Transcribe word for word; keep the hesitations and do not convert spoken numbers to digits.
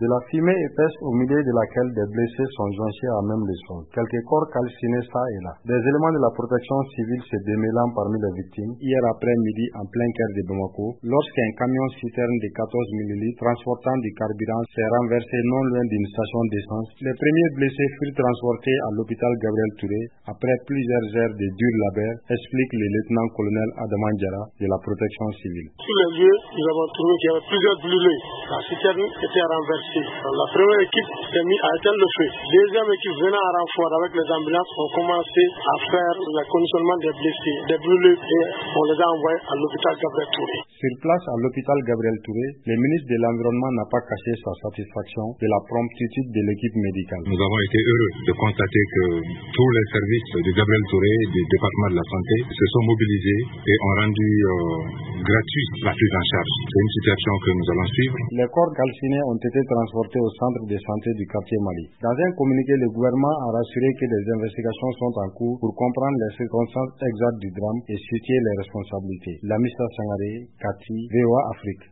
De la fumée épaisse au milieu de laquelle des blessés sont jonchés à même le sol. Quelques corps calcinés ça et là. Des éléments de la protection civile se démêlant parmi les victimes hier après-midi en plein cœur de Bamako, lorsqu'un camion citerne de quatorze millilitres transportant du carburant s'est renversé non loin d'une station d'essence. Les premiers blessés furent transportés à l'hôpital Gabriel Touré après plusieurs heures de dur labeur, explique le lieutenant-colonel Adaman Diarra de la protection civile. Sur les lieux, nous avons trouvé qu'il y avait plusieurs brûlés. La citerne était renversée. La première équipe s'est mise à éteindre le feu. Deuxième équipe venant en renfort avec les ambulances ont commencé à faire le conditionnement des blessés, des brûlés, et on les a envoyés à l'hôpital Gabriel Touré. Sur place à l'hôpital Gabriel Touré, le ministre de l'Environnement n'a pas caché sa satisfaction de la promptitude de l'équipe médicale. Nous avons été heureux de constater que tous les services de Gabriel Touré, du département de la santé, se sont mobilisés et ont rendu euh, gratuit la prise en charge. C'est une situation que nous allons suivre. Les corps calcinés ont été transportés au centre de santé du quartier Mali. Dans un communiqué, le gouvernement a rassuré que des investigations sont en cours pour comprendre les circonstances exactes du drame et situer les responsabilités. Lamissa Sangaré, Kati, V O A Afrique.